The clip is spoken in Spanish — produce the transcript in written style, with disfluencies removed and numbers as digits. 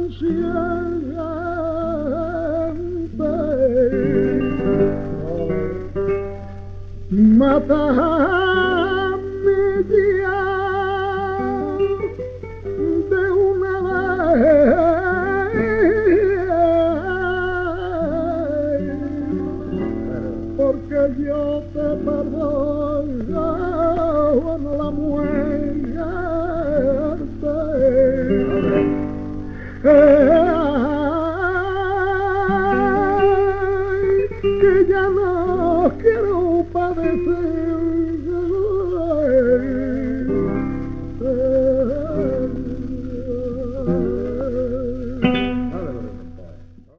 Mátame ya de una vez, porque yo te perdono la muerte. Que ya no quiero padecer